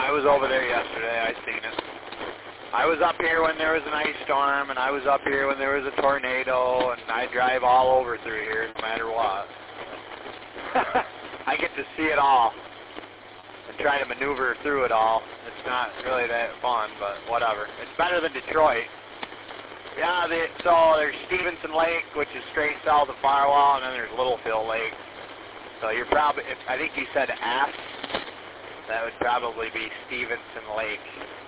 I was over there yesterday. I seen it. I was up here when there was an ice storm, and I was up here when there was a tornado, and I drive all over through here no matter what. I get to see it all and try to maneuver through it all. It's not really that fun, but whatever. It's better than Detroit. Yeah, so there's Stevenson Lake, which is straight south of Firewall, and then there's Littlefield Lake. So you're probably, I think you said F, that would probably be Stevenson Lake.